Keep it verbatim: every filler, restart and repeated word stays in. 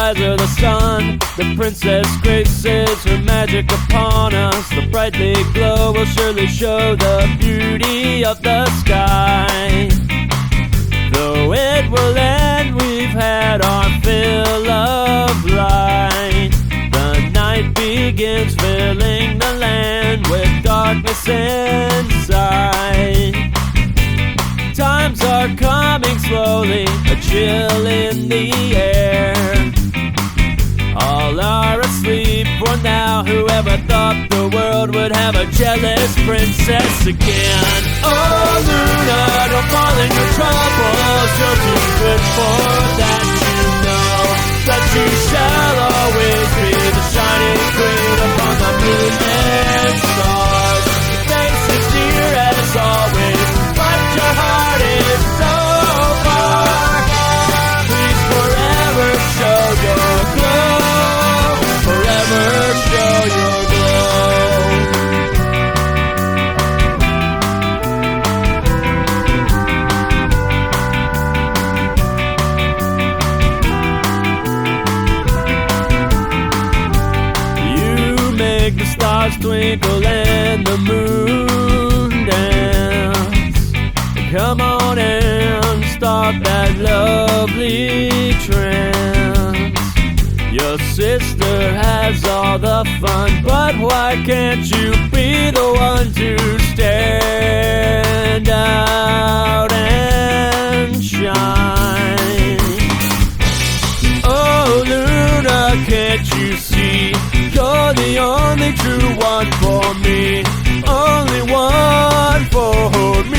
rise of the sun. The princess graces her magic upon us. The brightly glow will surely show the beauty of the sky. Though it will end, we've had our fill of light. The night begins, filling the land with darkness inside. Times are coming slowly, a chill in the air. All are asleep for now. Whoever thought the world would have a jealous princess again? Oh, Luna, don't fall in your troubles. You're too good for that, you know. That you shall always be the shining queen upon the moon and stars. Your face is dear as always, but your heart is so far. Please forever show your glow. Forever show your glow. You make the stars twinkle and the moon dance. Come on and start that lovely trance. Your sister has all the fun, but why can't you be the one to stand out and shine? Oh, Luna, can't you see? You're the only true one for me, only one for me.